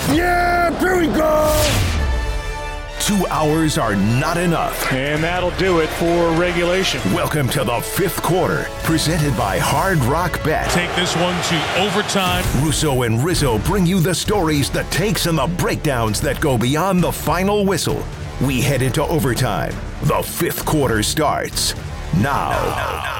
Yeah, here we go! 2 hours are not enough. And that'll do it for regulation. Welcome to the fifth quarter, presented by Hard Rock Bet. Take this one to overtime. Russo and Rizzo bring you the stories, the takes, and the breakdowns that go beyond the final whistle. We head into overtime. The fifth quarter starts now.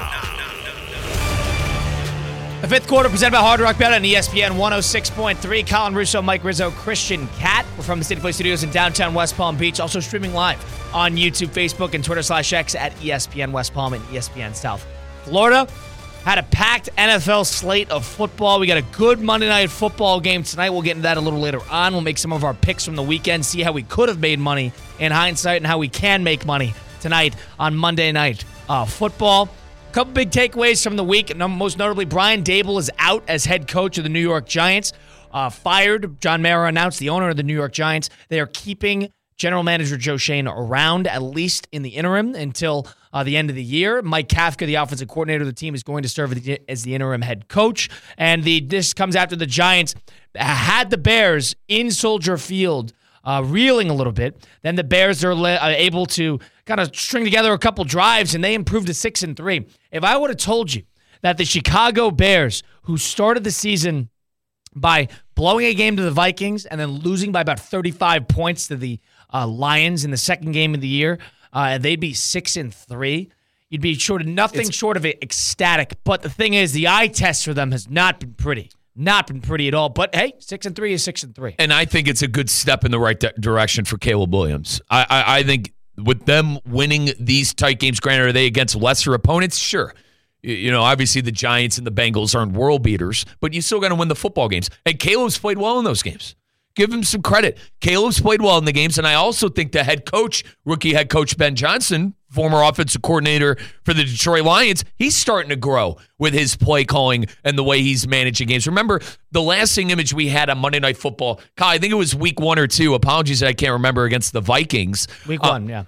The fifth quarter presented by Hard Rock Bet on ESPN 106.3. Colin Russo, Mike Rizzo, Christian Catt. We're from the City Play Studios in downtown West Palm Beach. Also streaming live on YouTube, Facebook, and Twitter/X at ESPN West Palm and ESPN South Florida. Had a packed NFL slate of football. We got a good Monday Night Football game tonight. We'll get into that a little later on. We'll make some of our picks from the weekend, see how we could have made money in hindsight and how we can make money tonight on Monday Night Football. A couple big takeaways from the week. Most notably, Brian Daboll is out as head coach of the New York Giants. Fired. John Mara announced, the owner of the New York Giants. They are keeping general manager Joe Schoen around, at least in the interim, until the end of the year. Mike Kafka, the offensive coordinator of the team, is going to serve as the interim head coach. And this comes after the Giants had the Bears in Soldier Field reeling a little bit. Then the Bears are able to kind of string together a couple drives, and they improved to 6-3. If I would have told you that the Chicago Bears, who started the season by blowing a game to the Vikings and then losing by about 35 points to the Lions in the second game of the year, they'd be 6-3. You'd be nothing short of ecstatic. But the thing is, the eye test for them has not been pretty. Not been pretty at all. But, hey, 6-3 is 6-3. And I think it's a good step in the right direction for Caleb Williams. I think with them winning these tight games, granted, are they against lesser opponents? Sure. You know, obviously the Giants and the Bengals aren't world beaters, but you still got to win the football games. And Caleb's played well in those games. Give him some credit. Caleb's played well in the games, and I also think the head coach, rookie head coach Ben Johnson, former offensive coordinator for the Detroit Lions, he's starting to grow with his play calling and the way he's managing games. Remember, the lasting image we had on Monday Night Football, Kyle, I think it was week 1 or 2, apologies that I can't remember, against the Vikings. Week 1, yeah.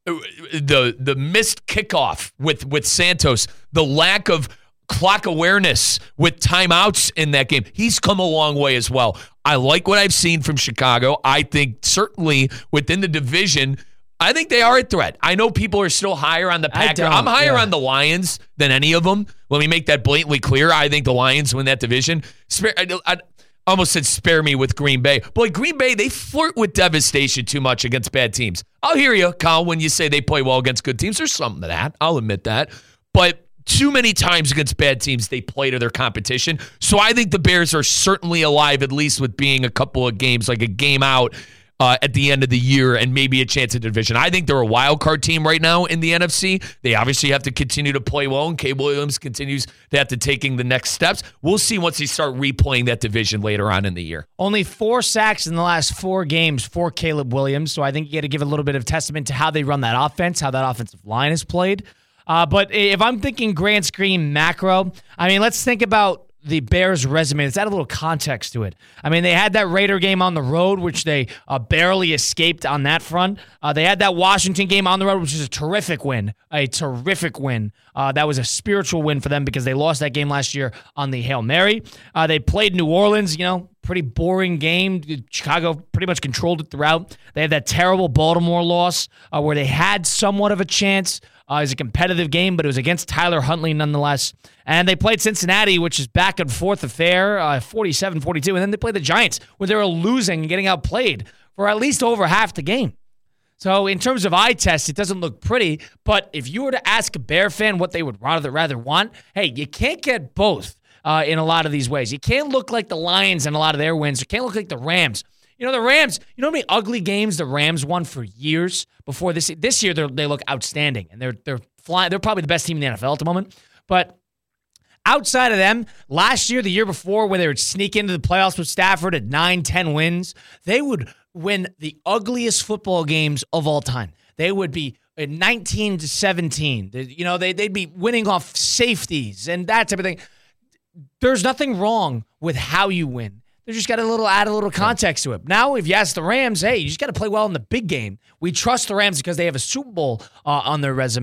The missed kickoff with Santos, the lack of clock awareness with timeouts in that game. He's come a long way as well. I like what I've seen from Chicago. I think certainly within the division, I think they are a threat. I know people are still higher on the Packers. I'm higher on the Lions than any of them. Let me make that blatantly clear. I think the Lions win that division. I almost said spare me with Green Bay. But like Green Bay, they flirt with devastation too much against bad teams. I'll hear you, Kyle, when you say they play well against good teams. There's something to that. I'll admit that. But too many times against bad teams, they play to their competition. So I think the Bears are certainly alive, at least with being a couple of games, like a game out at the end of the year and maybe a chance at division. I think they're a wild card team right now in the NFC. They obviously have to continue to play well, and Caleb Williams continues to have to taking the next steps. We'll see once they start replaying that division later on in the year. Only 4 sacks in the last 4 games for Caleb Williams, so I think you got to give a little bit of testament to how they run that offense, how that offensive line is played. But if I'm thinking grand screen macro, I mean, let's think about the Bears' resume. Let's add a little context to it. I mean, they had that Raider game on the road, which they barely escaped on that front. They had that Washington game on the road, which is a terrific win. That was a spiritual win for them because they lost that game last year on the Hail Mary. They played New Orleans, pretty boring game. Chicago pretty much controlled it throughout. They had that terrible Baltimore loss where they had somewhat of a chance. It was a competitive game, but it was against Tyler Huntley nonetheless. And they played Cincinnati, which is back and forth affair, 47-42. And then they played the Giants, where they were losing and getting outplayed for at least over half the game. So in terms of eye test, it doesn't look pretty. But if you were to ask a Bear fan what they would rather want, hey, you can't get both in a lot of these ways. You can't look like the Lions in a lot of their wins. You can't look like the Rams. The Rams, how many ugly games the Rams won for years before this? This year, they look outstanding, and they're flying. They're probably the best team in the NFL at the moment. But outside of them, last year, the year before, when they would sneak into the playoffs with Stafford at 9-10 wins, they would win the ugliest football games of all time. They would be 19-17. They'd be winning off safeties and that type of thing. There's nothing wrong with how you win. They just got to add a little context to it. Now, if you ask the Rams, hey, you just got to play well in the big game. We trust the Rams because they have a Super Bowl on their resume.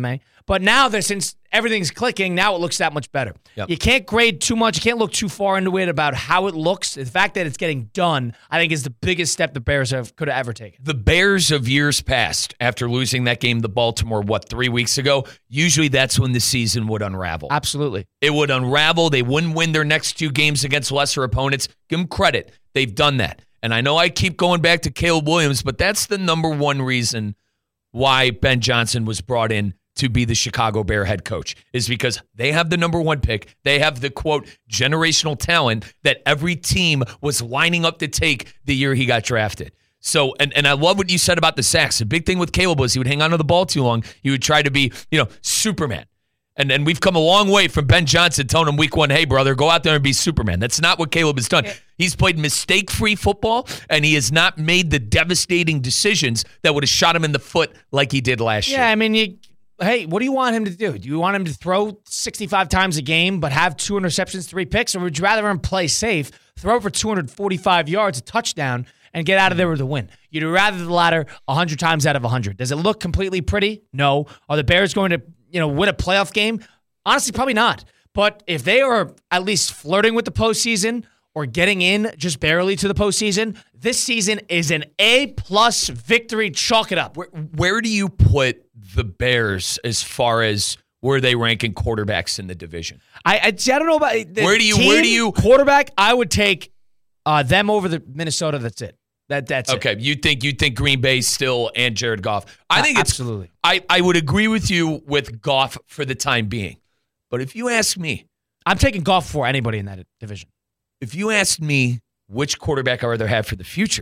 But now since everything's clicking, now it looks that much better. Yep. You can't grade too much. You can't look too far into it about how it looks. The fact that it's getting done, I think, is the biggest step the Bears could have ever taken. The Bears of years past, after losing that game to Baltimore, 3 weeks ago, usually that's when the season would unravel. Absolutely. It would unravel. They wouldn't win their next 2 games against lesser opponents. Give them credit. They've done that. And I know I keep going back to Caleb Williams, but that's the number one reason why Ben Johnson was brought in to be the Chicago Bear head coach, is because they have the number 1 pick. They have the, quote, generational talent that every team was lining up to take the year he got drafted. So, and I love what you said about the sacks. The big thing with Caleb was he would hang on to the ball too long. He would try to be, Superman. And we've come a long way from Ben Johnson telling him week 1, hey, brother, go out there and be Superman. That's not what Caleb has done. He's played mistake-free football, and he has not made the devastating decisions that would have shot him in the foot like he did last year. Yeah, I mean, hey, what do you want him to do? Do you want him to throw 65 times a game but have 2 interceptions, 3 picks, or would you rather him play safe, throw for 245 yards, a touchdown, and get out of there with a win? You'd rather the latter 100 times out of 100. Does it look completely pretty? No. Are the Bears going to win a playoff game? Honestly, probably not. But if they are at least flirting with the postseason or getting in just barely to the postseason, this season is an A-plus victory. Chalk it up. Where do you put the Bears as far as where they rank in quarterbacks in the division? I don't know about the where do you quarterback? I would take them over the Minnesota. That's it. That's okay. It. You think Green Bay still and Jared Goff? I think it's absolutely. I would agree with you with Goff for the time being, but if you ask me, I'm taking Goff before anybody in that division. If you asked me which quarterback I'd rather have for the future,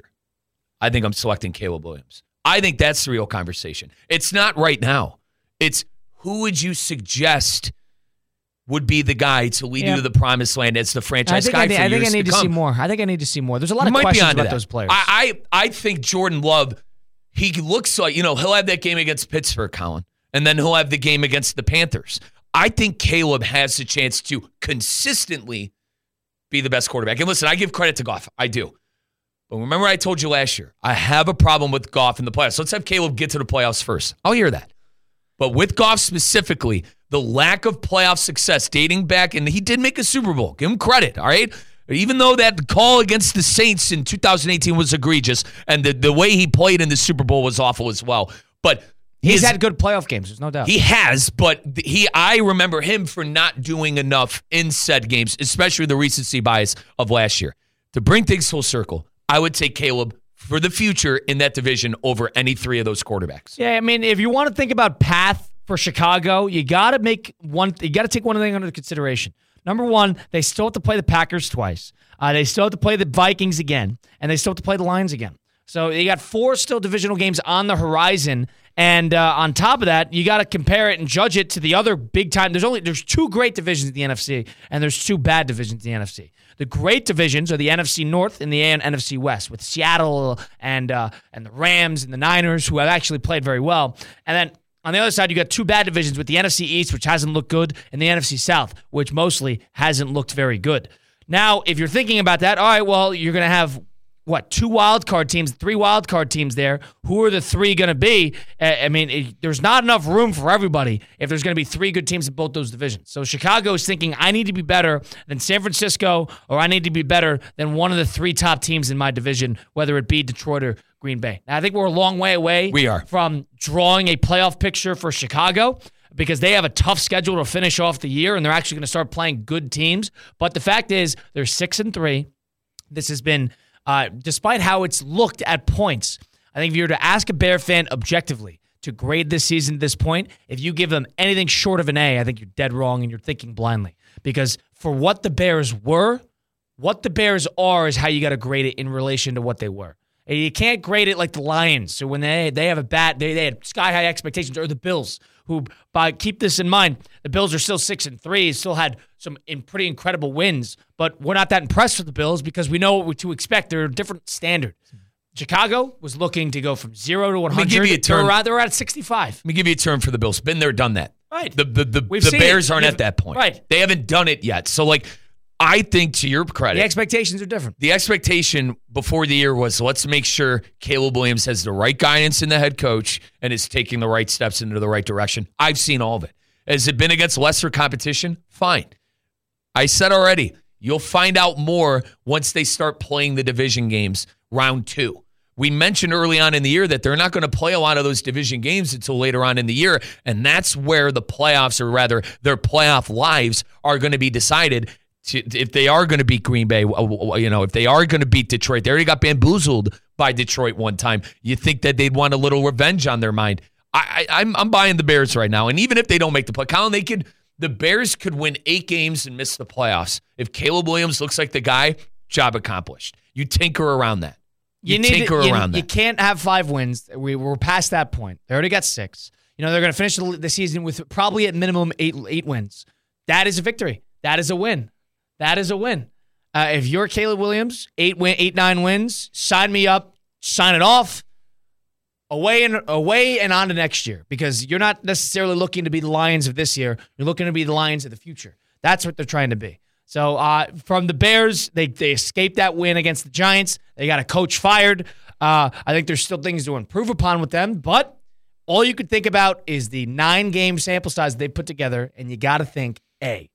I think I'm selecting Caleb Williams. I think that's the real conversation. It's not right now. It's who would you suggest would be the guy to lead you to the promised land as the franchise guy for years to come. I think I need to see more. There's a lot of questions about those players. I think Jordan Love, he looks like, he'll have that game against Pittsburgh, Colin, and then he'll have the game against the Panthers. I think Caleb has the chance to consistently be the best quarterback. And listen, I give credit to Goff. I do. But remember I told you last year, I have a problem with Goff in the playoffs. Let's have Caleb get to the playoffs first. I'll hear that. But with Goff specifically, the lack of playoff success dating back, and he did make a Super Bowl. Give him credit, all right? Even though that call against the Saints in 2018 was egregious, and the way he played in the Super Bowl was awful as well. But he's had good playoff games, there's no doubt. He has, but I remember him for not doing enough in said games, especially the recency bias of last year. To bring things full circle, I would take Caleb for the future in that division over any 3 of those quarterbacks. Yeah, I mean, if you want to think about path for Chicago, you got to take one thing under consideration. Number 1, they still have to play the Packers twice. They still have to play the Vikings again, and they still have to play the Lions again. So you got 4 still divisional games on the horizon, and on top of that, you got to compare it and judge it to the other big time. There's 2 great divisions in the NFC, and there's 2 bad divisions in the NFC. The great divisions are the NFC North and the NFC West, with Seattle and the Rams and the Niners, who have actually played very well. And then on the other side, you got 2 bad divisions with the NFC East, which hasn't looked good, and the NFC South, which mostly hasn't looked very good. Now, if you're thinking about that, all right, well, you're going to have 2 wildcard teams, 3 wildcard teams there. Who are the 3 going to be? I mean, there's not enough room for everybody if there's going to be 3 good teams in both those divisions. So Chicago is thinking, I need to be better than San Francisco, or I need to be better than one of the 3 top teams in my division, whether it be Detroit or Green Bay. Now, I think we're a long way away from drawing a playoff picture for Chicago, because they have a tough schedule to finish off the year, and they're actually going to start playing good teams. But the fact is, they're 6-3. This has been... despite how it's looked at points, I think if you were to ask a Bear fan objectively to grade this season at this point, if you give them anything short of an A, I think you're dead wrong and you're thinking blindly. Because for what the Bears were, what the Bears are is how you got to grade it in relation to what they were. And you can't grade it like the Lions. So when they have they had sky-high expectations, or the Bills, who, keep this in mind, the Bills are still 6-3, still had some pretty incredible wins, but we're not that impressed with the Bills because we know what to expect. They're a different standard. Chicago was looking to go from 0 to 100. They're at 65. Let me give you a term for the Bills. Been there, done that. Right. The Bears aren't at that point. Right. They haven't done it yet. So, I think, to your credit, The expectations are different. the expectation before the year was, let's make sure Caleb Williams has the right guidance in the head coach and is taking the right steps into the right direction. I've seen all of it. Has it been against lesser competition? Fine. I said already, you'll find out more once they start playing the division games round 2. We mentioned early on in the year that they're not going to play a lot of those division games until later on in the year, and that's where the playoffs, or rather their playoff lives, are going to be decided. If they are going to beat Green Bay, if they are going to beat Detroit. They already got bamboozled by Detroit one time. You think that they'd want a little revenge on their mind. I'm buying the Bears right now, and even if they don't make the play, Colin, the Bears could win 8 games and miss the playoffs. If Caleb Williams looks like the guy, job accomplished. You tinker around that. You can't have 5 wins. We're past that point. They already got 6. They're going to finish the season with probably at minimum 8 wins. That is a victory. That is a win. That is a win. If you're Caleb Williams, 9 wins, sign me up, sign it off, away and on to next year, because you're not necessarily looking to be the Lions of this year. You're looking to be the Lions of the future. That's what they're trying to be. So from the Bears, they escaped that win against the Giants. They got a coach fired. I think there's still things to improve upon with them, but all you could think about is the 9-game sample size they put together, and you got to think A+.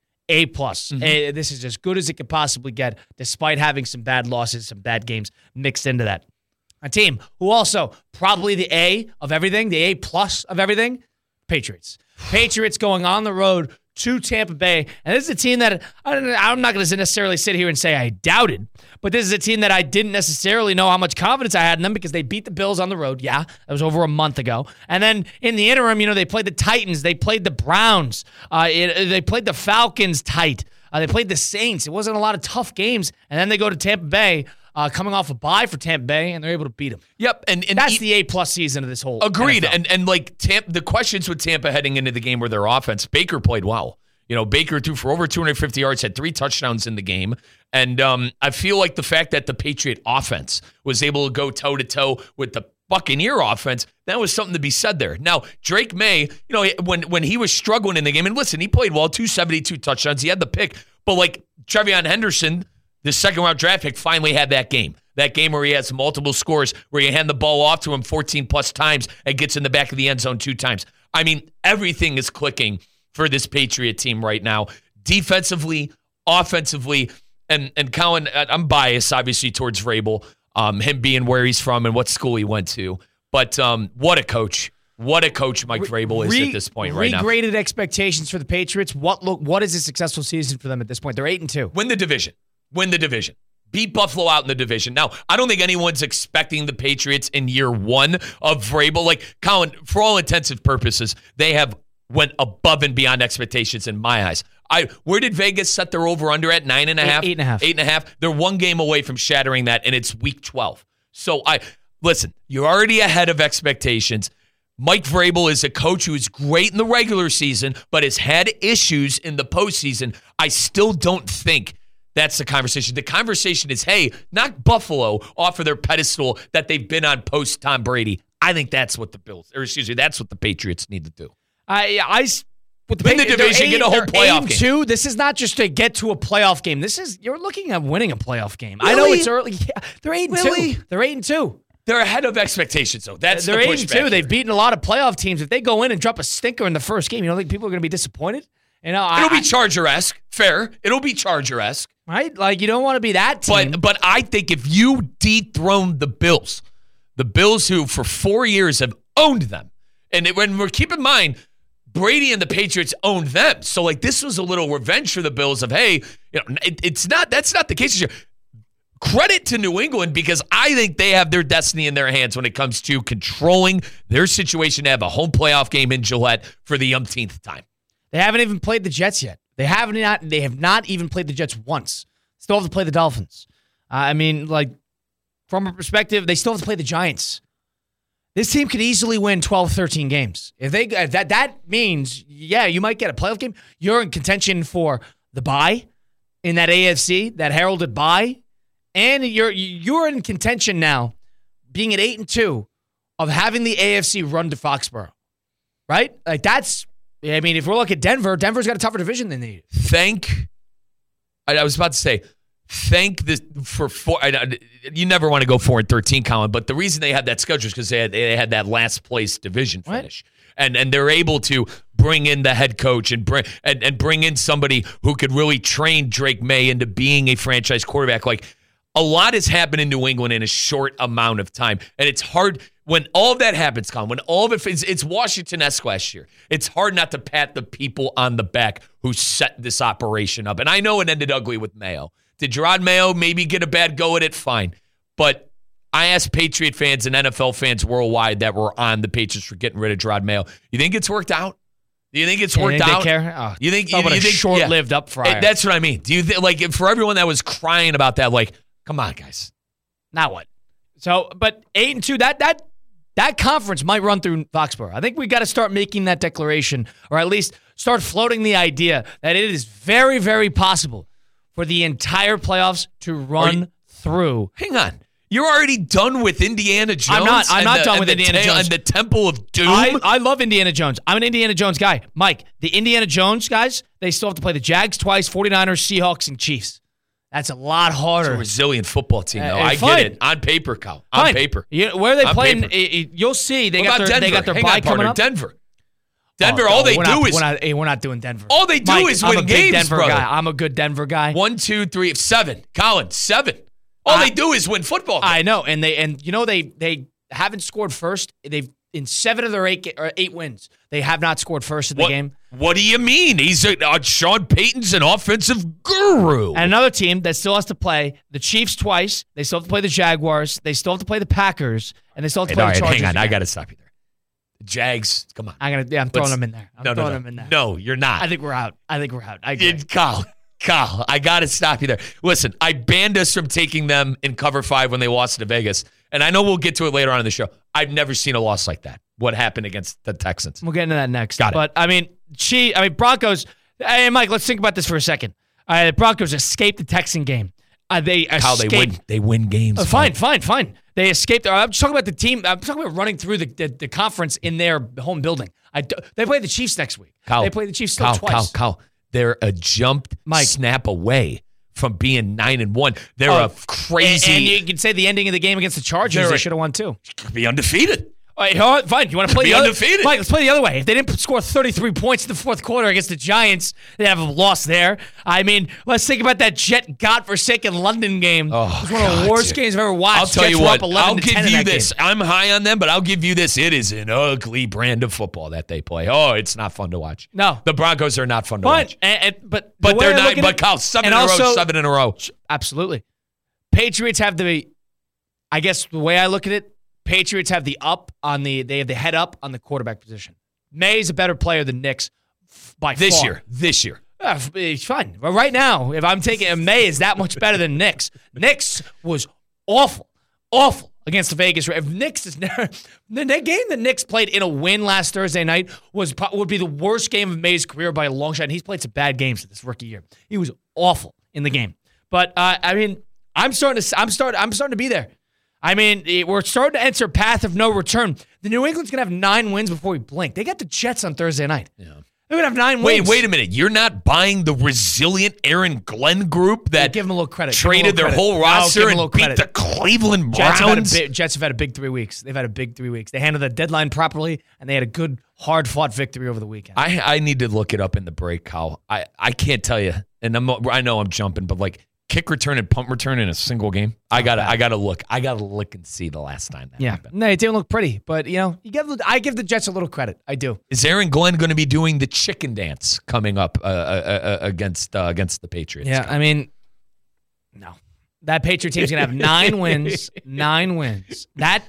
Mm-hmm. This is as good as it could possibly get, despite having some bad losses, some bad games mixed into that. A team who also probably the A of everything, the A+ of everything, Patriots. Patriots going on the road to Tampa Bay. And this is a team that I'm not going to necessarily sit here and say I doubted, but this is a team that I didn't necessarily know how much confidence I had in them, because they beat the Bills on the road. Yeah, that was over a month ago. And then in the interim, they played the Titans. They played the Browns. They played the Falcons tight. They played the Saints. It wasn't a lot of tough games. And then they go to Tampa Bay, coming off a bye for Tampa Bay, and they're able to beat them. Yep, and that's the A+ season of this whole. Agreed, NFL. and the questions with Tampa heading into the game were their offense. Baker played well. Baker threw for over 250 yards, had 3 touchdowns in the game, and I feel like the fact that the Patriot offense was able to go toe to toe with the Buccaneer offense, that was something to be said there. Now, Drake May, when he was struggling in the game, and listen, he played well, 272 touchdowns, he had the pick, but like Trevion Henderson, the second-round draft pick, finally had that game. That game where he has multiple scores, where you hand the ball off to him 14-plus times and gets in the back of the end zone 2 times. I mean, everything is clicking for this Patriot team right now. Defensively, offensively, and Colin, I'm biased, obviously, towards Vrabel, him being where he's from and what school he went to. But what a coach. What a coach Mike Vrabel is at this point right now. Regraded expectations for the Patriots. What is a successful season for them at this point? They're 8-2. Win the division. Beat Buffalo out in the division. Now, I don't think anyone's expecting the Patriots in year 1 of Vrabel. Like, Colin, for all intents and purposes, they have went above and beyond expectations in my eyes. Where did Vegas set their over-under at? 9.5? 8.5. 8.5. They're 1 game away from shattering that, and it's week 12. So, listen, you're already ahead of expectations. Mike Vrabel is a coach who is great in the regular season, but has had issues in the postseason. I still don't think that's the conversation. The conversation is, hey, knock Buffalo off of their pedestal that they've been on post Tom Brady. I think that's what that's what the Patriots need to do. With win the division, get a whole playoff game. This is not just to get to a playoff game. You're looking at winning a playoff game. Really? I know it's early. Yeah, they're 8-2. Really? They're 8-2. They're ahead of expectations, though. They're 8-2. They've beaten a lot of playoff teams. If they go in and drop a stinker in the first game, you don't think people are going to be disappointed? It'll be Charger-esque. Fair. It'll be Charger-esque. Right? Like, you don't want to be that team. But I think if you dethrone the Bills who for 4 years have owned them, and when we're keep in mind, Brady and the Patriots owned them. So, like, this was a little revenge for the Bills of, hey, that's not the case this year. Credit to New England, because I think they have their destiny in their hands when it comes to controlling their situation to have a home playoff game in Gillette for the umpteenth time. They haven't even played the Jets yet. They have not even played the Jets once. Still have to play the Dolphins. From a perspective, they still have to play the Giants. This team could easily win 12, 13 games. If that means, yeah, you might get a playoff game. You're in contention for the bye in that AFC, that heralded bye. And you're in contention now, being at 8-2, of having the AFC run to Foxborough. Right? Like, if we're looking at Denver's got a tougher division than they need. Thank I was about to say, thank this for four. You never want to go 4-13, Colin, but the reason they had that schedule is because they had that last place division finish, and they're able to bring in the head coach and bring in somebody who could really train Drake May into being a franchise quarterback. Like, a lot has happened in New England in a short amount of time, and it's hard when all of that happens, Colin. When all of it's Washington-esque last year. It's hard not to pat the people on the back who set this operation up, and I know it ended ugly with Mayo. Did Gerard Mayo maybe get a bad go at it? Fine. But I asked Patriot fans and NFL fans worldwide that were on the Patriots for getting rid of Gerard Mayo. You think it's worked out? Do you think it's worked out? They care? Oh, you think a short-lived up fryer? That's what I mean. Do you think, like, for everyone that was crying about that, like, come on, guys. Now what? So, but 8-2, that conference might run through Foxborough. I think we got to start making that declaration, or at least start floating the idea that it is very, very possible for the entire playoffs to run through. Hang on. You're already done with Indiana Jones? I'm not done with Indiana Jones. And the Temple of Doom? I love Indiana Jones. I'm an Indiana Jones guy. Mike, the Indiana Jones guys, they still have to play the Jags twice, 49ers, Seahawks, and Chiefs. That's a lot harder. It's a resilient football team, though. I get it. On paper, Kyle. On paper. Where are they playing? You'll see. They got their bye coming up. Denver, all they do is... We're not doing Denver. All they do is win games, brother. I'm a good Denver guy. 1, 2, 3, 7. Colin, 7. All they do is win football games. I know, and they haven't scored first. They've in 7 of their 8 wins. They have not scored first in the game. What do you mean? Sean Payton's an offensive guru. And another team that still has to play the Chiefs twice. They still have to play the Jaguars. They still have to play the Packers, and they still have to play the Chargers. Hang on, again. I got to stop you there. The Jags, come on. I'm throwing them in there. I'm throwing them in there. No, you're not. I think we're out. I agree. Kyle, I got to stop you there. Listen, I banned us from taking them in cover 5 when they lost to Vegas. And I know we'll get to it later on in the show. I've never seen a loss like that. What happened against the Texans? We'll get into that next. Got it. But, Broncos, hey, Mike, let's think about this for a second. The Broncos escaped the Texan game. They win games. Fine. They escaped. I'm just talking about the team. I'm talking about running through the conference in their home building. They play the Chiefs next week. Kyle, they play the Chiefs twice. Kyle, they're a snap away from being 9-1. They're a crazy. And you can say the ending of the game against the Chargers, they should have won too. Be undefeated. All right, fine. You want to play the undefeated? Mike, let's play the other way. If they didn't score 33 points in the fourth quarter against the Giants, they'd have a loss there. I mean, let's think about that Jet godforsaken London game. It was one of the worst games I've ever watched. I'll tell Jets you what. I'll give you this. I'm high on them, but I'll give you this. It is an ugly brand of football that they play. Oh, it's not fun to watch. No, the Broncos are not fun to watch. But they're not. But Kyle, 7 in a row. Absolutely. Patriots have I guess the way I look at it, Patriots have they have the head up on the quarterback position. May's a better player than Nix by far. This year. It's fine. But right now, if I'm taking May is that much better than Nix. Nix was awful against the Vegas. If Nix is never the game that Nix played in a win last Thursday night would be the worst game of May's career by a long shot. And he's played some bad games this rookie year. He was awful in the game. But I'm starting to be there. I mean, we're starting to enter a path of no return. The New England's going to have 9 wins before we blink. They got the Jets on Thursday night. Yeah. They're going to have 9 wins. Wait a minute. You're not buying the resilient Aaron Glenn group that give them a little credit. Traded their whole roster and beat the Cleveland Browns? Jets have had a big 3 weeks. They've had a big 3 weeks. They handled the deadline properly, and they had a good, hard-fought victory over the weekend. I need to look it up in the break, Kyle. I can't tell you, and I know I'm jumping, but like, kick return and punt return in a single game. I gotta look. I gotta look and see the last time that happened. No, it didn't look pretty, but I give the Jets a little credit. I do. Is Aaron Glenn going to be doing the chicken dance coming up against the Patriots? Yeah, I mean, no. That Patriot team's gonna have 9 wins. 9 wins. That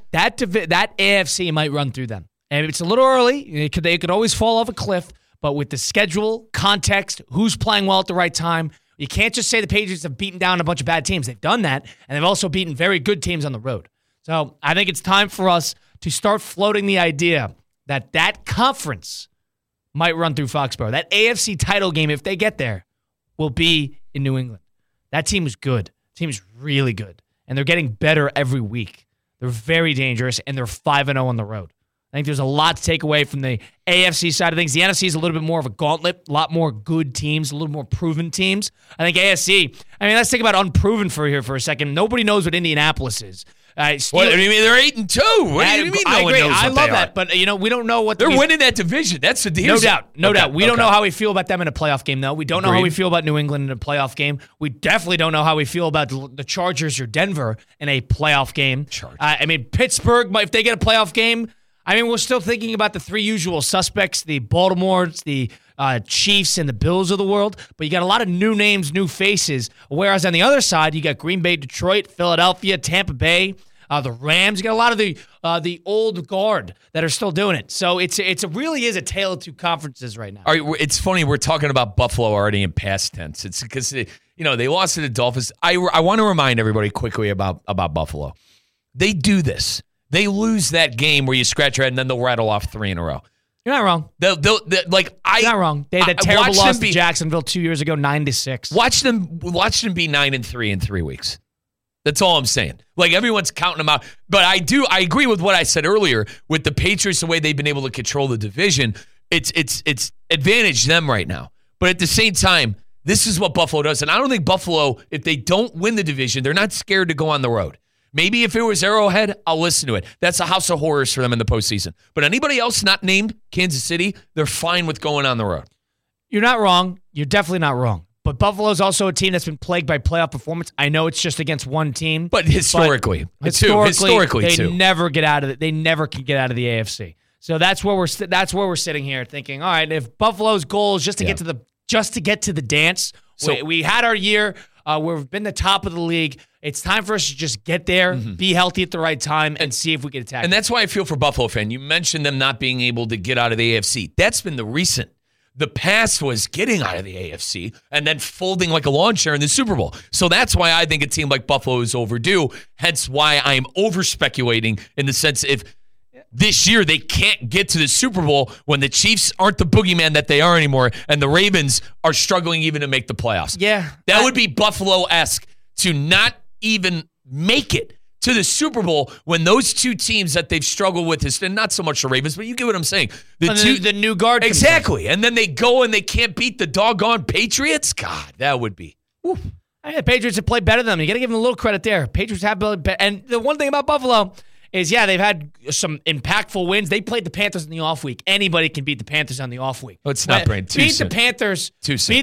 AFC might run through them, and it's a little early. They could always fall off a cliff, but with the schedule, context, who's playing well at the right time. You can't just say the Patriots have beaten down a bunch of bad teams. They've done that, and they've also beaten very good teams on the road. So I think it's time for us to start floating the idea that conference might run through Foxborough. That AFC title game, if they get there, will be in New England. That team is good. The team is really good, and they're getting better every week. They're very dangerous, and they're 5-0 on the road. I think there's a lot to take away from the AFC side of things. The NFC is a little bit more of a gauntlet, a lot more good teams, a little more proven teams. I think AFC, let's think about unproven for a second. Nobody knows what Indianapolis is. What do you mean? They're 8-2. What do you mean? I agree. I love that, are? but we don't know what they're winning that division. That's the deal. No doubt. We don't know how we feel about them in a playoff game, though. We don't know how we feel about New England in a playoff game. We definitely don't know how we feel about the Chargers or Denver in a playoff game. Pittsburgh, if they get a playoff game, we're still thinking about the three usual suspects: the Baltimores, the Chiefs, and the Bills of the world. But you got a lot of new names, new faces. Whereas on the other side, you got Green Bay, Detroit, Philadelphia, Tampa Bay, the Rams. You got a lot of the old guard that are still doing it. So it really is a tale of two conferences right now. All right, it's funny we're talking about Buffalo already in past tense. It's because they lost to the Dolphins. I want to remind everybody quickly about Buffalo. They do this. They lose that game where you scratch your head and then they'll rattle off 3 in a row. You're not wrong. You're not wrong. They had that terrible loss to Jacksonville 2 years ago, 9-6. Watch them be 9-3 in 3 weeks. That's all I'm saying. Everyone's counting them out. But I agree with what I said earlier with the Patriots, the way they've been able to control the division. It's advantage them right now. But at the same time, this is what Buffalo does. And I don't think Buffalo, if they don't win the division, they're not scared to go on the road. Maybe if it was Arrowhead, I'll listen to it. That's a house of horrors for them in the postseason. But anybody else not named Kansas City, they're fine with going on the road. You're not wrong. You're definitely not wrong. But Buffalo's also a team that's been plagued by playoff performance. I know it's just against one team. But historically they never get out of it. They never can get out of the AFC. So that's where we're sitting here thinking, all right, if Buffalo's goal is just to get to the dance, we had our year. We've been the top of the league. It's time for us to just get there, be healthy at the right time, and see if we can attack. And that's why I feel for Buffalo fan. You mentioned them not being able to get out of the AFC. That's been the recent. The past was getting out of the AFC and then folding like a lawn chair in the Super Bowl. So that's why I think a team like Buffalo is overdue, hence why I'm over-speculating in the sense if this year they can't get to the Super Bowl when the Chiefs aren't the boogeyman that they are anymore and the Ravens are struggling even to make the playoffs. Yeah. That would be Buffalo-esque to not even make it to the Super Bowl when those two teams that they've struggled with is not so much the Ravens, but you get what I'm saying. The new guard. Exactly. And then they go and they can't beat the doggone Patriots? God, that would be. Oof. The Patriots have played better than them. You got to give them a little credit there. Patriots have played better. And the one thing about Buffalo is, they've had some impactful wins. They played the Panthers in the off week. Anybody can beat the Panthers on the off week. It's not Brand. Beat the Panthers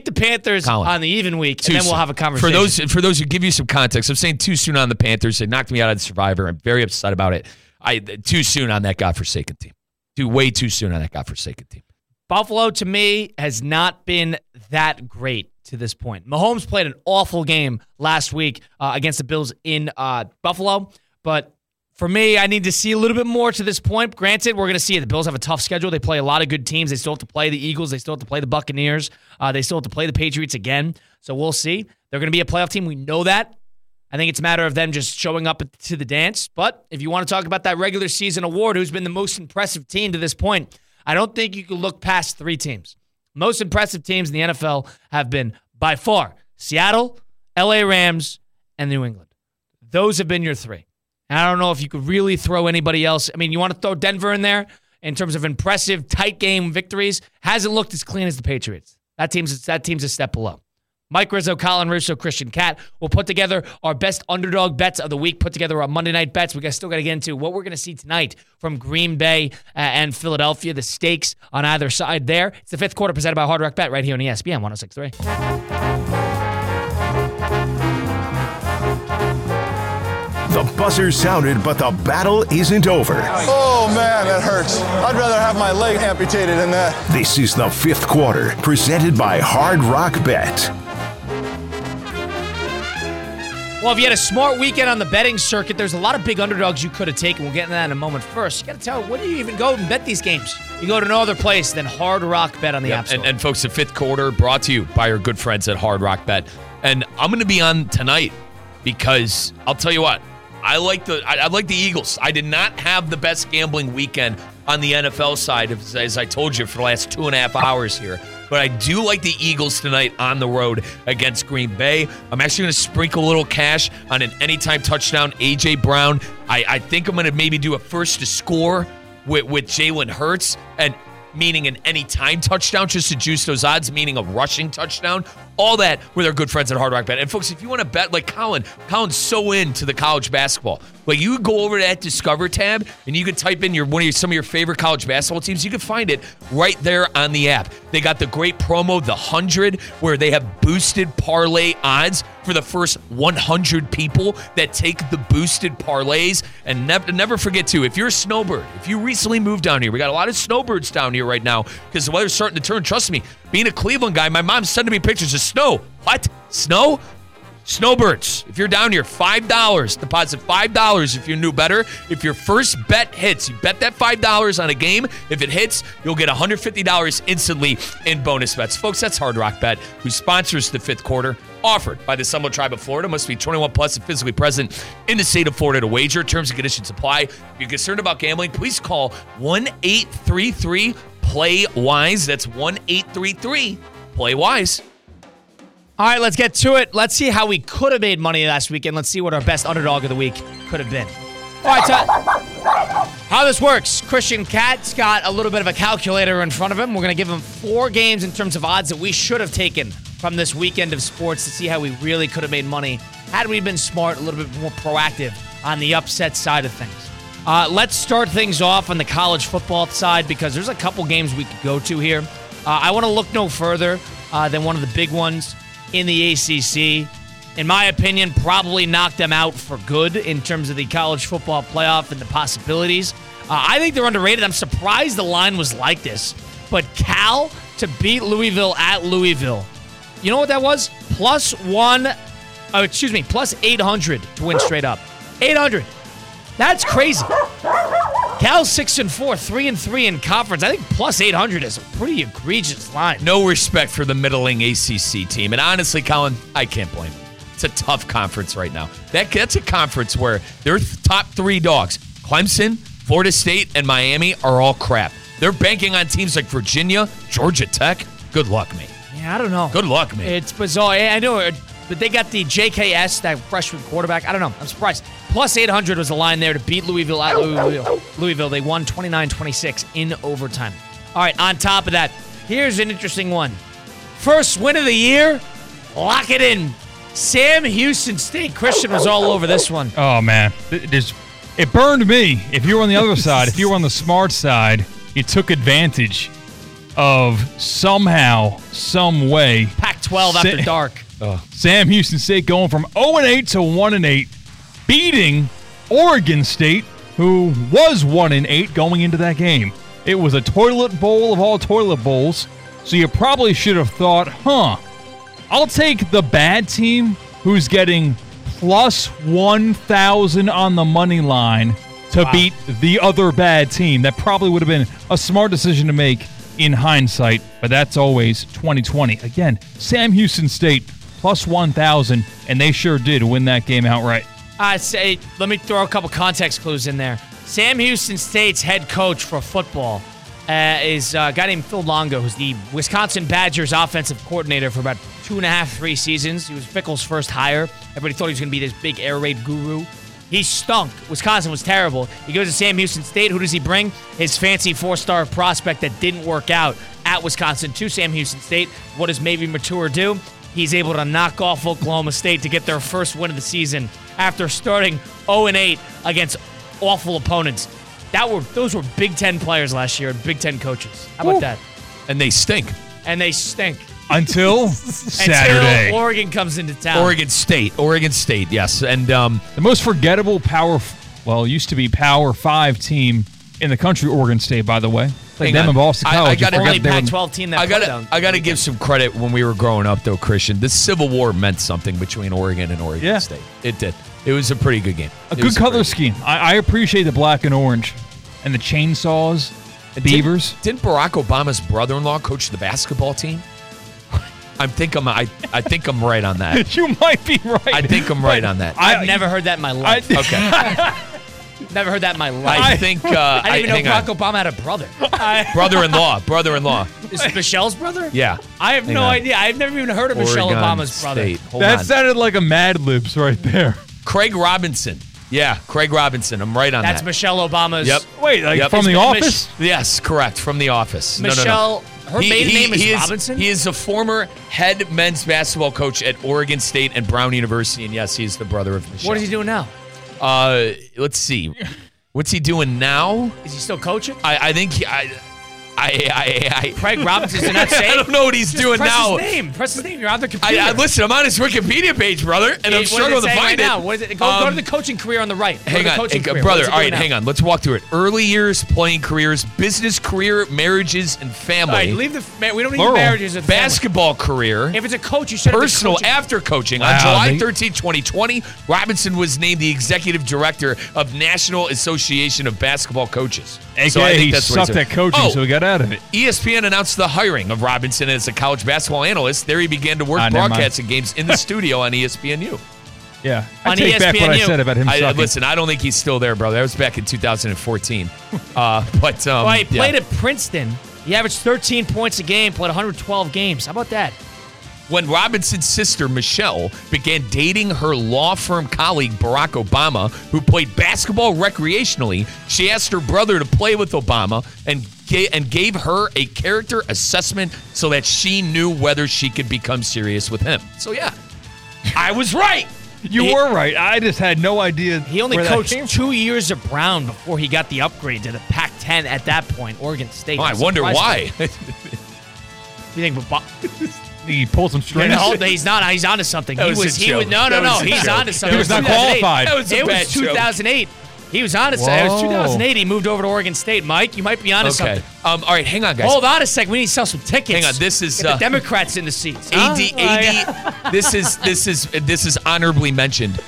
on the even week, and then we'll have a conversation. For those who give you some context, I'm saying too soon on the Panthers. They knocked me out of the Survivor. I'm very upset about it. Too soon on that godforsaken team. Way too soon on that godforsaken team. Buffalo, to me, has not been that great to this point. Mahomes played an awful game last week against the Bills in Buffalo, but for me, I need to see a little bit more to this point. Granted, we're going to see it. The Bills have a tough schedule. They play a lot of good teams. They still have to play the Eagles. They still have to play the Buccaneers. They still have to play the Patriots again. So we'll see. They're going to be a playoff team. We know that. I think it's a matter of them just showing up to the dance. But if you want to talk about that regular season award, who's been the most impressive team to this point, I don't think you can look past 3 teams. Most impressive teams in the NFL have been, by far, Seattle, LA Rams, and New England. Those have been your 3. And I don't know if you could really throw anybody else. You want to throw Denver in there in terms of impressive, tight game victories. Hasn't looked as clean as the Patriots. That team's a step below. Mike Rizzo, Colin Russo, Christian Catt will put together our best underdog bets of the week, put together our Monday night bets. We still got to get into what we're going to see tonight from Green Bay and Philadelphia, the stakes on either side there. It's the 5th quarter presented by Hard Rock Bet right here on ESPN 106.3. The buzzer sounded, but the battle isn't over. Oh, man, that hurts. I'd rather have my leg amputated than that. This is the 5th quarter, presented by Hard Rock Bet. Well, if you had a smart weekend on the betting circuit, there's a lot of big underdogs you could have taken. We'll get into that in a moment. First, you got to tell, where do you even go and bet these games? You go to no other place than Hard Rock Bet on the App Store. And folks, the 5th quarter brought to you by our good friends at Hard Rock Bet. And I'm going to be on tonight because I'll tell you what, I like the Eagles. I did not have the best gambling weekend on the NFL side, as I told you, for the last 2.5 hours here. But I do like the Eagles tonight on the road against Green Bay. I'm actually going to sprinkle a little cash on an anytime touchdown, A.J. Brown. I think I'm going to maybe do a first to score with Jalen Hurts, and meaning an anytime touchdown just to juice those odds, meaning a rushing touchdown. All that with our good friends at Hard Rock Bet. And folks, if you want to bet like Colin's so into the college basketball. Like you go over to that Discover tab and you can type in some of your favorite college basketball teams. You can find it right there on the app. They got the great promo, the 100, where they have boosted parlay odds for the first 100 people that take the boosted parlays. And never forget to, if you're a snowbird, if you recently moved down here, we got a lot of snowbirds down here right now because the weather's starting to turn. Trust me, being a Cleveland guy, my mom's sending me pictures of snow. What? Snow? Snowbirds. If you're down here, $5. Deposit $5 if you knew better. If your first bet hits, you bet that $5 on a game. If it hits, you'll get $150 instantly in bonus bets. Folks, that's Hard Rock Bet, who sponsors the fifth quarter. Offered by the Seminole Tribe of Florida. Must be 21 plus and physically present in the state of Florida to wager. Terms and conditions apply. If you're concerned about gambling, please call 1-833-PLAY-WISE. That's 1-833-PLAY-WISE. All right, let's get to it. Let's see how we could have made money last weekend. Let's see what our best underdog of the week could have been. All right, so how this works. Christian Katz got a little bit of a calculator in front of him. We're going to give him 4 games in terms of odds that we should have taken from this weekend of sports to see how we really could have made money had we been smart, a little bit more proactive on the upset side of things. Let's start things off on the college football side because there's a couple games we could go to here. I want to look no further than one of the big ones in the ACC. In my opinion, probably knocked them out for good in terms of the college football playoff and the possibilities. I think they're underrated. I'm surprised the line was like this. But Cal to beat Louisville at Louisville. You know what that was? Plus 800 to win straight up. 800. That's crazy. Cal's 6-4, 3-3 in conference. I think plus 800 is a pretty egregious line. No respect for the middling ACC team. And honestly, Colin, I can't blame them. It's a tough conference right now. That's a conference where their top 3 dogs, Clemson, Florida State, and Miami, are all crap. They're banking on teams like Virginia, Georgia Tech. Good luck, mate. Yeah, I don't know. Good luck, man. It's bizarre. I know, but they got the JKS, that freshman quarterback. I don't know. I'm surprised. Plus 800 was the line there to beat Louisville at Louisville. They won 29-26 in overtime. All right, on top of that, here's an interesting one. First win of the year, lock it in. Sam Houston State. Christian was all over this one. Oh, man. It burned me. If you were on the other side, if you were on the smart side, you took advantage of somehow, some way. Pac-12 after dark. Sam Houston State going from 0-8 to 1-8, beating Oregon State, who was 1-8 going into that game. It was a toilet bowl of all toilet bowls, so you probably should have thought, I'll take the bad team who's getting plus 1,000 on the money line to beat the other bad team. That probably would have been a smart decision to make in hindsight, but that's always 2020. Again, Sam Houston State plus 1,000, and they sure did win that game outright. Let me throw a couple context clues in there. Sam Houston State's head coach for football is a guy named Phil Longo, who's the Wisconsin Badgers offensive coordinator for about 2.5, 3 seasons. He was Fickell's first hire. Everybody thought he was going to be this big air raid guru. He stunk. Wisconsin was terrible. He goes to Sam Houston State. Who does he bring? His fancy 4-star prospect that didn't work out at Wisconsin to Sam Houston State. What does Maybe Mature do? He's able to knock off Oklahoma State to get their first win of the season after starting 0-8 against awful opponents. Those were Big Ten players last year and Big Ten coaches. How about that? And they stink. Until Saturday. Until Oregon comes into town. Oregon State, yes. And the most forgettable used to be Power 5 team in the country, Oregon State, by the way. Like them in Boston College. Only Pac-12 team that I got to give some credit when we were growing up, though, Christian. This Civil War meant something between Oregon and Oregon State. It did. It was a pretty good game. A good color scheme. I appreciate the black and orange and the chainsaws, beavers. Didn't Barack Obama's brother-in-law coach the basketball team? I think I'm right on that. You might be right. I think I'm right on that. I've never heard that in my life. Okay. Never heard that in my life. I think. I didn't even know Barack Obama had a brother. Brother-in-law. Is it Michelle's brother? Yeah. I have no idea. I've never even heard of Michelle Obama's brother. That sounded like a Mad Libs right there. Craig Robinson Yeah, Craig Robinson. I'm right on That's that. Michelle Obama's. Yep. Wait, like Yep. from The Office? Yes, correct. From The Office. Michelle, her maiden name is Robinson? He is a former head men's basketball coach at Oregon State and Brown University, and yes, he's the brother of Michelle. What is he doing now? Let's see. What's he doing now? Is he still coaching? I think Craig Robinson's in that same. I don't know what he's doing press now. Press his name. You're on the computer. Listen, I'm on his Wikipedia page, brother, and I'm struggling to find it. Now? What is it? Go to the coaching career on the right. Hang on, brother. All right, hang on. Let's walk through it. Early years, playing careers, business career, marriages, and family. All right, leave the. We don't need the marriages. Or the basketball career. If it's a coach, you should have personal after coaching. On July 13, 2020, Robinson was named the executive director of National Association of Basketball Coaches. AKA So I think he that's what sucked at coaching, so he got out of it. ESPN announced the hiring of Robinson as a college basketball analyst. There he began to work broadcasting games in the studio on ESPNU. Yeah, I take back what I said about him sucking. Listen, I don't think he's still there, brother. That was back in 2014. Well, he played at Princeton. He averaged 13 points a game, played 112 games. How about that? When Robinson's sister, Michelle, began dating her law firm colleague, Barack Obama, who played basketball recreationally, she asked her brother to play with Obama and gave her a character assessment so that she knew whether she could become serious with him. So, yeah, I was right. You were right. I just had no idea. He only coached 2 years at Brown before he got the upgrade to the Pac-10 at that point, Oregon State. Oh, I wonder why. You think he pulled some strings? No, he's not. He's onto something. No. He's onto something. He was not qualified. It was 2008. He was on it. It was 2008. He moved over to Oregon State. Mike, you might be onto something. All right, hang on, guys. Hold on a second. We need to sell some tickets. Hang on. This is get the Democrats in the seats. AD. This is honorably mentioned.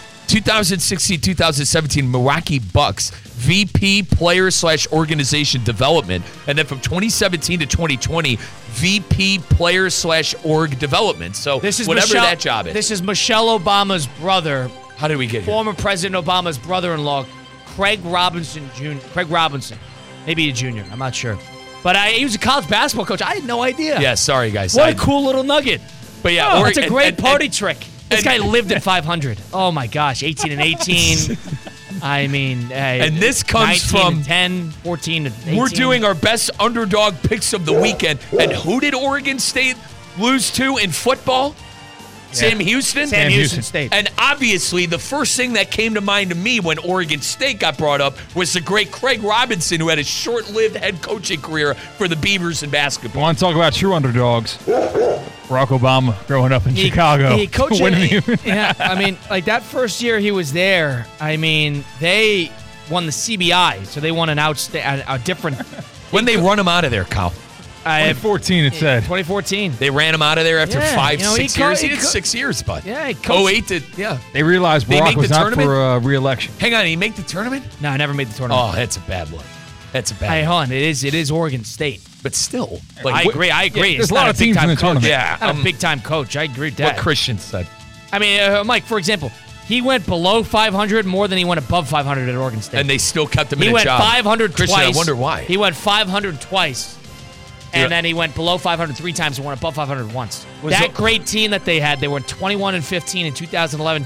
2016-2017 Milwaukee Bucks VP Player/Organization Development, and then from 2017 to 2020 VP Player/Org Development. So this is whatever that job is. This is Michelle Obama's brother. How did we get here? Former President Obama's brother-in-law, Craig Robinson Jr. Craig Robinson, maybe a junior. I'm not sure, but he was a college basketball coach. I had no idea. Yeah, sorry guys. What a cool little nugget. But yeah, it's a great party trick. This guy lived at 500. Oh my gosh, 18 and 18. I mean, and this comes from 10, 14 to 18. We're doing our best underdog picks of the weekend. And who did Oregon State lose to in football? Yeah. Sam Houston? Sam Houston State. And obviously, the first thing that came to mind to me when Oregon State got brought up was the great Craig Robinson, who had a short-lived head coaching career for the Beavers in basketball. Want to talk about true underdogs? Barack Obama growing up in Chicago. He coached yeah, I mean, like that first year he was there, I mean, they won the CBI, so they won a different... When they run him out of there, Kyle? 2014, it said. 2014. They ran him out of there after 6 years. He did 6 years, bud. Yeah, he coached. 08 to, They realized Barack was not for re-election. Hang on, did he make the tournament? No, I never made the tournament. Oh, that's a bad look. That's a bad Hey, hon, it is Oregon State. But still. I agree. Yeah, there's a lot of teams in the tournament. Yeah. Not a big-time coach. I agree with that. What Christian said. I mean, Mike, for example, he went below 500 more than he went above 500 at Oregon State. And they still kept him in a job. He went 500 Christian, twice. I wonder why. He went 500 twice. And then he went below 500 3 times and went above 500 once. That great team that they had, they were 21 and 15 in 2011,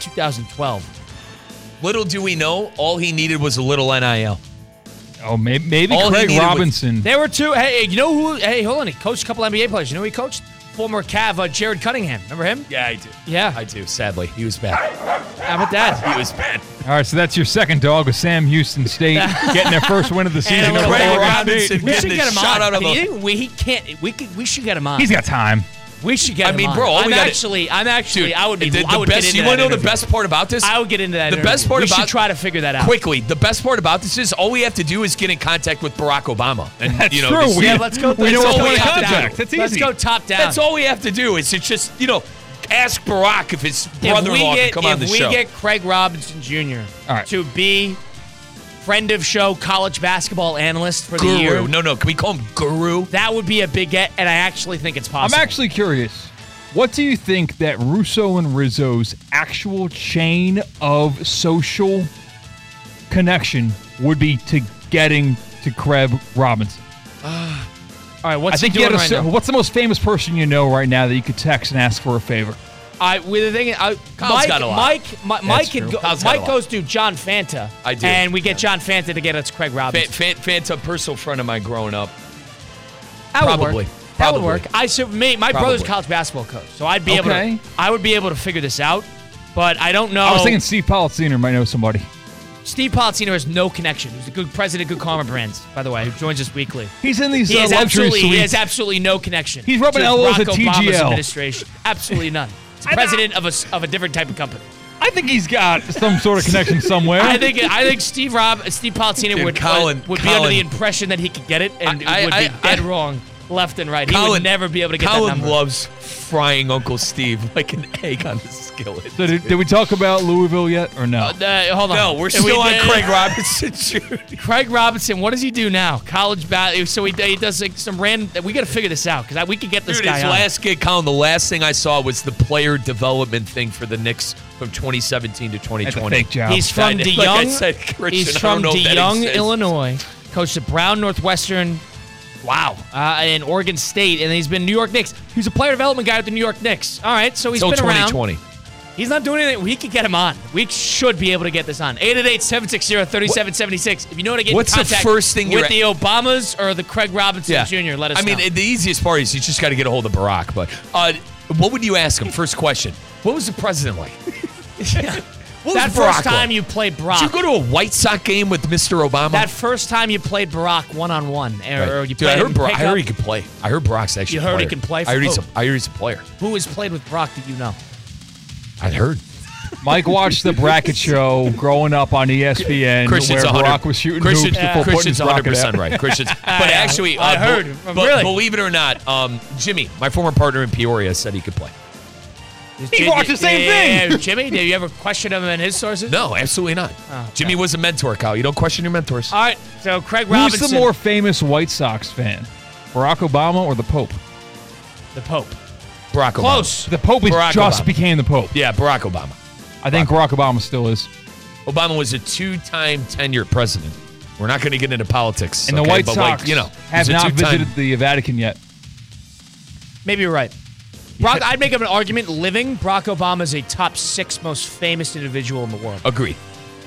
2012. Little do we know, all he needed was a little NIL. Oh, maybe Craig Robinson. There were two. Hey, you know who? Hey, hold on. He coached a couple NBA players. You know who he coached? Former Cav, Jared Cunningham. Remember him? Yeah, I do. Yeah. I do, sadly. He was bad. How about that? He was bad. All right, so that's your second dog with Sam Houston State getting their first win of the season. And Craig Robinson we should get him on. We can't. We should get him on. He's got time. We should get him on. Bro, I'm actually. Dude, I would be. I would get into that. You want to know the best part about this? I would get into that. The best part we about should try to figure that out quickly. The best part about this is all we have to do is get in contact with Barack Obama. And that's true. Let's go. We know what's going contact. That's easy. Let's go top down. That's all we have to do. Is it's just ask Barack if his brother-in-law can come on the show. If we get Craig Robinson Jr. to be friend of show college basketball analyst for the year. No. Can we call him Guru? That would be a big get, and I actually think it's possible. I'm actually curious. What do you think that Russo and Rizzo's actual chain of social connection would be to getting to Craig Robinson? All right, what's he doing right now? What's the most famous person you know right now that you could text and ask for a favor? With the thing, Kyle's got a lot. Mike goes to John Fanta. I do. And we get John Fanta to get us Craig Robinson. Fanta, personal friend of mine growing up. That would Probably. work. That would work. My brother's a college basketball coach, so I would be able to figure this out. But I don't know. I was thinking Steve Policiner might know somebody. Steve Policiner has no connection. He's a good president of Good Karma Brands, by the way, who joins us weekly. He's in these He has luxury suites. He has absolutely no connection. He's rubbing to elbows Barack at Obama's TGL. administration. Absolutely none. He's president of a different type of company. I think he's got some sort of connection somewhere. I think Steve Policiner would be under the impression that he could get it, and would be dead wrong left and right. He would never be able to get that number. Colin loves frying Uncle Steve like an egg on the skillet. So did we talk about Louisville yet, or no? Hold on. No, we're still on Craig Robinson. Craig Robinson, what does he do now? College basketball. So he does like some random. We got to figure this out because we could get this guy his on. last gig, Colin, the last thing I saw was the player development thing for the Knicks from 2017 to 2020. That's a fake job. He's from DeYoung. Like I said, Christian, He's from I don't know if that DeYoung, exists. Illinois. Coached at Brown, Northwestern. Wow. And Oregon State, and he's been New York Knicks. He was a player development guy with the New York Knicks. All right, so he's been around. 2020. He's not doing anything. We could get him on. We should be able to get this on. 888-760-3776. If you know how to get in contact the first thing with the Obamas or the Craig Robinson Jr., let us know. I mean, the easiest part is you just got to get a hold of Barack. But what would you ask him? First question. What was the president like? That first time you played Barack. Did you go to a White Sox game with Mr. Obama? That first time you played Barack one-on-one. Or you Dude, I heard he could play. I heard Barack's actually You heard he can play? I heard he's a player. Who has played with Barack that you know? I heard. Mike watched the bracket show growing up on ESPN Christian's where Barack was shooting hoops before putting his rocket Christian's 100% out. right. Christian's, but actually, I heard. Really? Believe it or not, Jimmy, my former partner in Peoria, said he could play. He watched the same thing. Jimmy, did you ever question him and his sources? No, absolutely not. Oh, okay. Jimmy was a mentor, Kyle. You don't question your mentors. All right, so Craig Robinson. Who's the more famous White Sox fan? Barack Obama or the Pope? The Pope. Barack Obama. Close. The Pope became the Pope. Yeah, Barack Obama. I think Barack Obama still is. Obama was a 2-time tenured president. We're not going to get into politics. And the White Sox have not visited the Vatican yet. Maybe you're right. I'd make up an argument living. Barack Obama is a top 6 most famous individual in the world. Agreed.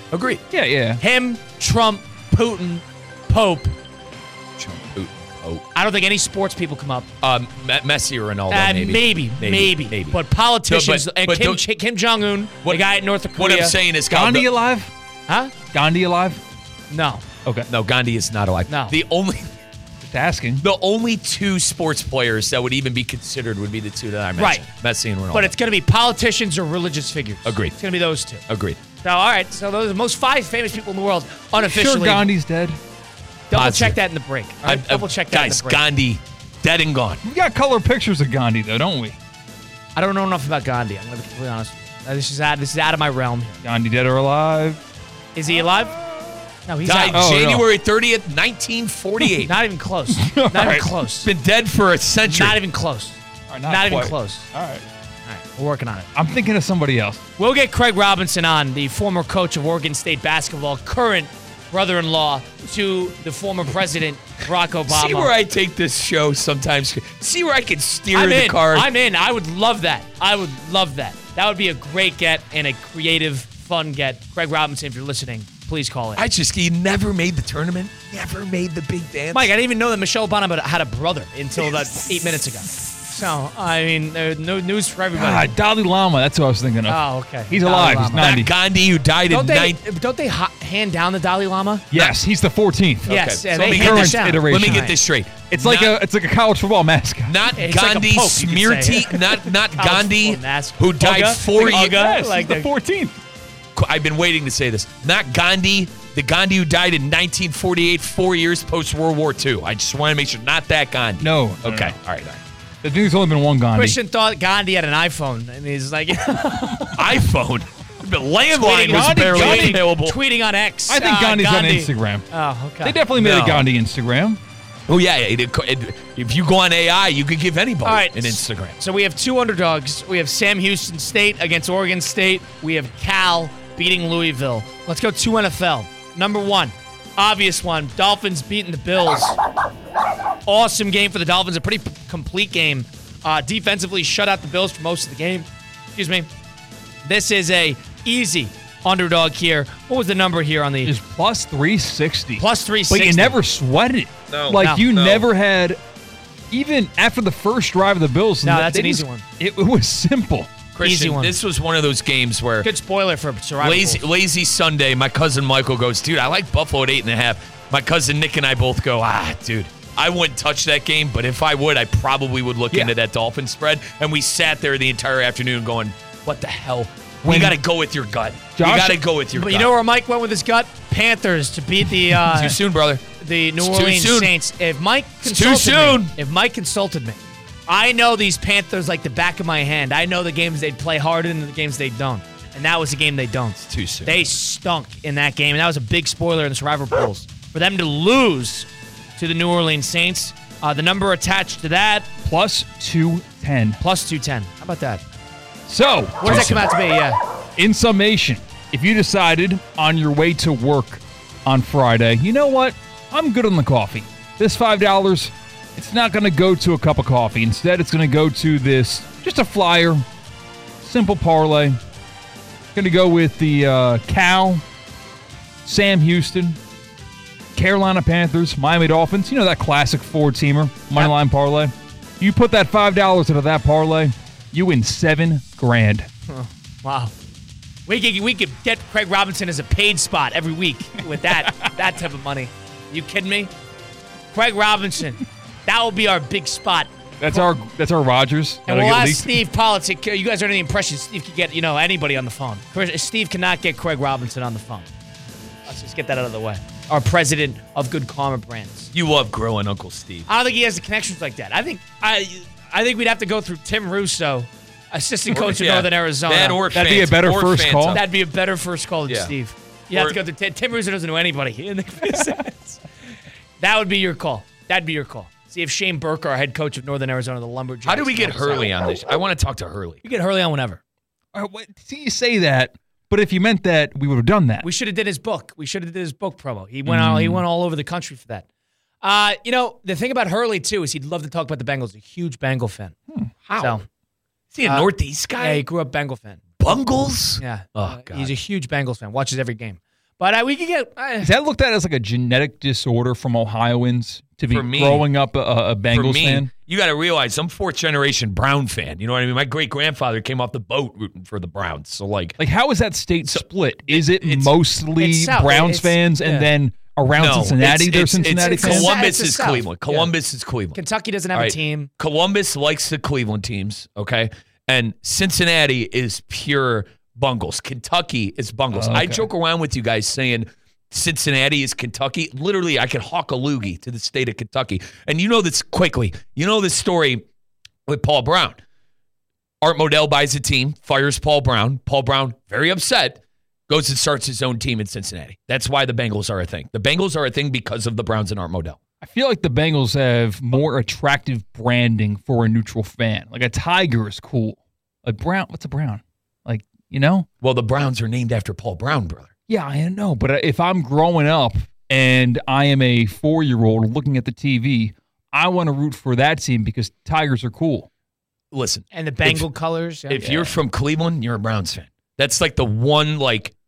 Yeah. Him, Trump, Putin, Pope. Trump, Putin, Pope. I don't think any sports people come up. Messi or Ronaldo, maybe. But politicians, No, but Kim Jong-un, the guy at North Korea. What I'm saying is, Gandhi alive? Huh? Gandhi alive? No. Okay. No, Gandhi is not alive. No. Just asking. The only 2 sports players that would even be considered would be the 2 that I mentioned. Right. Messi and Ronaldo. But it's going to be politicians or religious figures. Agreed. It's going to be those 2. Agreed. So, all right. So, those are the most 5 famous people in the world unofficially. Sure Gandhi's dead? Double check that in the break. All right? Double check that in the break. Guys, Gandhi, dead and gone. We got color pictures of Gandhi, though, don't we? I don't know enough about Gandhi. I'm going to be completely honest with you. This is out of my realm here. Gandhi dead or alive? Is he alive? No, he's Died out. January 30th, 1948. Not even close. Not even close. Been dead for a century. Not even close. Not even close. All right. All right, we're working on it. I'm thinking of somebody else. We'll get Craig Robinson on, the former coach of Oregon State basketball, current brother-in-law to the former president, Barack Obama. See where I take this show sometimes. See where I can steer the car. I'm in. I would love that. That would be a great get and a creative, fun get. Craig Robinson, if you're listening, please call it. He never made the tournament. Never made the big dance. Mike, I didn't even know that Michelle Obama had a brother until about 8 minutes ago. So, I mean, no news for everybody. Dalai Lama, that's what I was thinking of. Oh, okay. He's Dalai alive. Lama. He's 90. That Gandhi who died in Don't they hand down the Dalai Lama? Yes, he's the 14th. Yes, Okay. and So they let me hand get this this down. iteration. Let me get this straight. It's like a college football mascot. Not It's like a Gandhi pope, you could say. Smirti, not Gandhi, football mascot. who died Uga? 4 Like years. Uga? Yes, Like he's the the- 14th. I've been waiting to say this. Not Gandhi, the Gandhi who died in 1948, 4 years post World War II. I just want to make sure, not that Gandhi. No. Okay. All right. The dude's only been one Gandhi. Christian thought Gandhi had an iPhone, and he's like, iPhone. The landline was Gandhi- barely Gandhi- available. tweeting on X. I think Gandhi's Gandhi. on Instagram. Oh, okay. They definitely made No. a Gandhi Instagram. Oh, yeah. If you go on AI, you could give anybody All right. an Instagram. So we have 2 underdogs. We have Sam Houston State against Oregon State. We have Cal beating Louisville. Let's go 2 NFL. Number 1, obvious one, Dolphins beating the Bills. Awesome game for the Dolphins, a pretty complete game. Defensively shut out the Bills for most of the game. Excuse me. This is a easy underdog here. What was the number here on the Is plus 360. plus 360? But you never sweated it. No. Like, you No. never had, even after the first drive of the Bills. No, that's they an easy just- one. It was simple. Christian, Easy one. this was one of those games where Good spoiler for Survivor Pools. lazy Sunday, my cousin Michael goes, dude, I like Buffalo at 8.5. My cousin Nick and I both go, dude, I wouldn't touch that game, but if I would, I probably would look into that Dolphin spread. And we sat there the entire afternoon going, what the hell? You got to go with your gut. You Josh- got to go with your But gut. you know where Mike went with his gut? Panthers to beat the Too soon, brother. the New It's too Orleans soon. Saints. If Mike too consulted me, soon. if Mike consulted me, I know these Panthers like the back of my hand. I know the games they'd play harder than the games they don't. And that was the game they don't. It's too soon. They stunk in that game, and that was a big spoiler in the Survivor Pools. For them to lose to the New Orleans Saints, the number attached to that, Plus 210. plus 210. How about that? So, What does that come out to be? Yeah. in summation, if you decided on your way to work on Friday, you know what? I'm good on the coffee. This $5, it's not going to go to a cup of coffee. Instead, it's going to go to this, just a flyer, simple parlay. Going to go with the Cal, Sam Houston, Carolina Panthers, Miami Dolphins. You know that classic four-teamer, moneyline parlay. You put that $5 into that parlay, you win $7,000. Wow. We could get Craig Robinson as a paid spot every week with that type of money. You kidding me? Craig Robinson. That will be our big spot. That's our Rodgers. And That'll we'll get ask leaked. Steve Politics. You guys are under the impression Steve could get, anybody on the phone. Steve cannot get Craig Robinson on the phone. Let's just get that out of the way. Our president of Good Karma Brands. You love grilling Uncle Steve. I don't think he has the connections like that. I think we'd have to go through Tim Russo, assistant coach of Yeah. Northern Arizona. That'd be a better first call. That'd be a better first call than Yeah. Steve. You have Or- to go to Tim Russo doesn't know anybody in the business. That would be your call. That'd be your call. See if Shane Burke, our head coach of Northern Arizona, the Lumberjacks. How do we get helps us out. Hurley on this? I want to talk to Hurley. We get Hurley on whenever. See, you say that, but if you meant that, we would have done that. We should have did his book. We should have did his book promo. He went all over the country for that. The thing about Hurley too is he'd love to talk about the Bengals. A huge Bengal fan. How? So, Is he a Northeast yeah, guy? he grew up Bengal fan. Bungles? Yeah. Oh, God. He's a huge Bengals fan. Watches every game. But we could get. Is that looked at as like a genetic disorder from Ohioans to be For me- growing up a For Bengals me, fan? you got to realize I'm fourth generation Brown fan. You know what I mean? My great grandfather came off the boat rooting for the Browns. So like Like, how is that state split? Is it it's- mostly it's south. Browns It's- fans and yeah. then around no, Cincinnati, they're it's Cincinnati it's fans? Columbus It's is the South. Cleveland. Columbus is Cleveland. Kentucky doesn't have All a right. team. Columbus likes the Cleveland teams, okay? And Cincinnati is pure Bungles. Kentucky is Bungles. I joke around with you guys saying Cincinnati is Kentucky. Literally, I could hawk a loogie to the state of Kentucky. And you know this quickly. You know this story with Paul Brown. Art Modell buys a team, fires Paul Brown. Paul Brown, very upset, goes and starts his own team in Cincinnati. That's why the Bengals are a thing. The Bengals are a thing because of the Browns and Art Modell. I feel like the Bengals have more attractive branding for a neutral fan. Like a tiger is cool. A brown, what's a brown? Like, Well, the Browns are named after Paul Brown, brother. Yeah, I know. But if I'm growing up and I am a 4-year-old looking at the TV, I want to root for that team because tigers are cool. Listen, And the Bengal colors. Yeah. if you're from Cleveland, you're a Browns fan. That's like the one,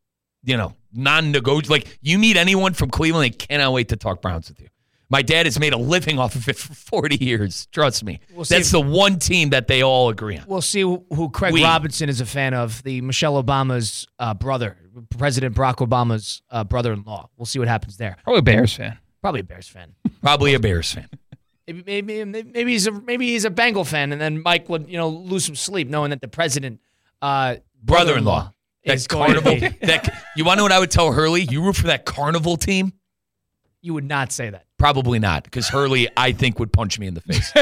non-negotiable. Like, you meet anyone from Cleveland, they cannot wait to talk Browns with you. My dad has made a living off of it for 40 years. Trust me. We'll see That's if- the one team that they all agree on. We'll see who Craig We- Robinson is a fan of, the Michelle Obama's brother, President Barack Obama's brother-in-law. We'll see what happens there. Probably a Bears fan. Probably a Bears fan. Probably a Bears fan. Maybe he's a Bengal fan, and then Mike would lose some sleep knowing that the president brother-in-law That is going to carnival. be. You want to know what I would tell Hurley? You root for that carnival team? You would not say that. Probably not, because Hurley, I think, would punch me in the face.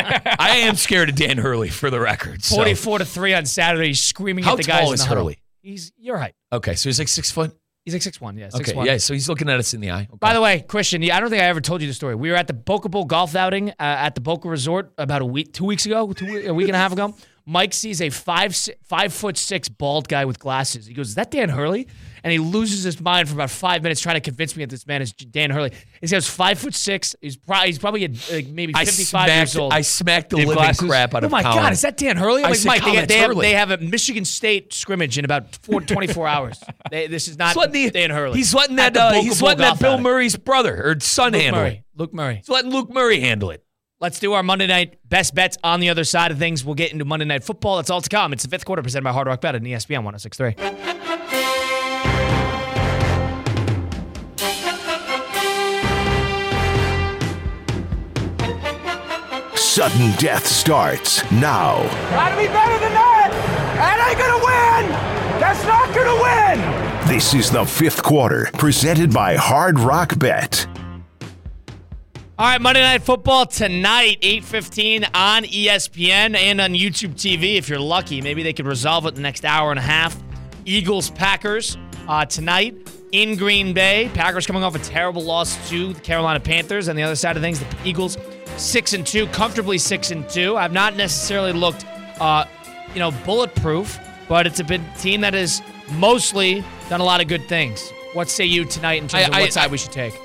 I am scared of Dan Hurley, for the record. So. 44-3 on Saturday, he's screaming How at the guys tall in is the huddle. Hurley? He's your height. Okay, so he's like 6 foot? He's like 6'1", yeah, 6'1". Okay, yeah, so he's looking at us in the eye. Okay. By the way, Christian, I don't think I ever told you the story. We were at the Boca Bowl golf outing at the Boca Resort about a week and a half ago. Mike sees a 5'6" bald guy with glasses. He goes, "Is that Dan Hurley?" And he loses his mind for about 5 minutes trying to convince me that this man is Dan Hurley. He says 5'6". He's probably maybe 55 years old. I smacked the living crap out of Colin. Oh my God, is that Dan Hurley? I'm like, said, Mike, Colin, they have a Michigan State scrimmage in about 24 hours. This is not Dan Hurley. He's letting that Bill Murray's brother or son handle it. Luke Murray. He's letting Luke Murray handle it. Let's do our Monday night best bets on the other side of things. We'll get into Monday Night Football. That's all to come. It's the fifth quarter presented by Hard Rock Bet and ESPN 106.3. Sudden death starts now. Gotta be better than that! That ain't gonna win! That's not gonna win! This is the fifth quarter, presented by Hard Rock Bet. All right, Monday Night Football tonight, 8:15 on ESPN and on YouTube TV. If you're lucky, maybe they could resolve it in the next hour and a half. Eagles-Packers tonight in Green Bay. Packers coming off a terrible loss to the Carolina Panthers. On the other side of things, the Eagles 6-2, comfortably 6-2. I've not necessarily looked, bulletproof, but it's a big team that has mostly done a lot of good things. What say you tonight in terms of what side we should take?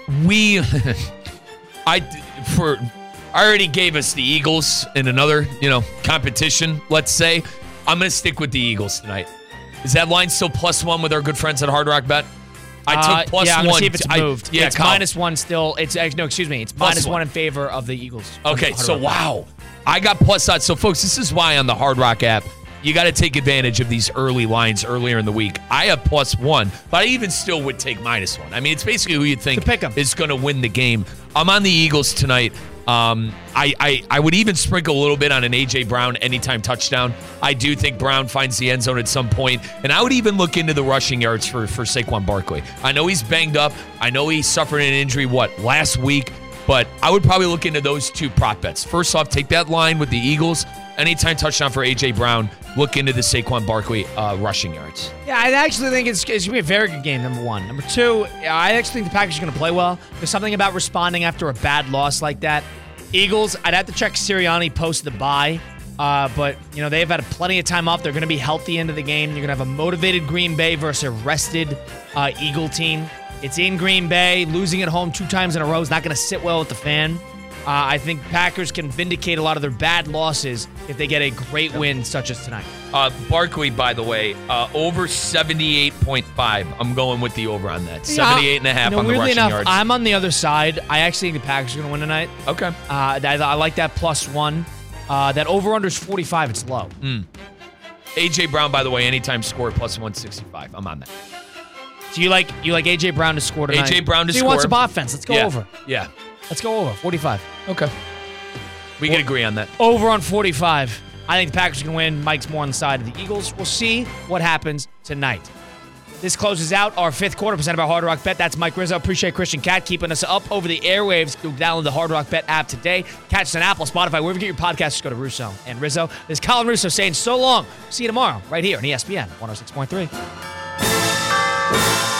I already gave us the Eagles in another, competition, let's say. I'm going to stick with the Eagles tonight. Is that line still +1 with our good friends at Hard Rock Bet? I took +1. I'm going to see if it's moved. It's Kyle. -1 still. It's -1 in favor of the Eagles. Okay, so wow. I got plus odds. So, folks, this is why on the Hard Rock app, you got to take advantage of these early lines earlier in the week. I have +1, but I even still would take -1. I mean, it's basically who you think is going to win the game. I'm on the Eagles tonight. I would even sprinkle a little bit on an A.J. Brown anytime touchdown. I do think Brown finds the end zone at some point, and I would even look into the rushing yards for Saquon Barkley. I know he's banged up. I know he suffered an injury, last week, but I would probably look into those two prop bets. First off, take that line with the Eagles. Anytime touchdown for A.J. Brown. Look into the Saquon Barkley rushing yards. Yeah, I actually think it's going to be a very good game, number one. Number two, I actually think the Packers are going to play well. There's something about responding after a bad loss like that. Eagles, I'd have to check Sirianni post the bye, but they've had plenty of time off. They're going to be healthy into the game. You're going to have a motivated Green Bay versus a rested Eagle team. It's in Green Bay. Losing at home 2 times in a row is not going to sit well with the fan. I think Packers can vindicate a lot of their bad losses if they get a great win such as tonight. Barkley, by the way, over 78.5. I'm going with the over on that. 78.5 on the rushing yards. I'm on the other side. I actually think the Packers are going to win tonight. Okay. I like that +1. That over-under is 45. It's low. A.J. Brown, by the way, anytime score +165. I'm on that. So you like A.J. Brown to score tonight? A.J. Brown to score. He wants some offense. Let's go over. Yeah. Let's go over. 45. Okay. We can agree on that. Over on 45. I think the Packers are going to win. Mike's more on the side of the Eagles. We'll see what happens tonight. This closes out our fifth quarter presented by Hard Rock Bet. That's Mike Rizzo. Appreciate Christian Cat keeping us up over the airwaves. Go download the Hard Rock Bet app today. Catch us on Apple, Spotify, wherever you get your podcasts. Just go to Russo and Rizzo. This is Colin Russo saying so long. See you tomorrow right here on ESPN 106.3.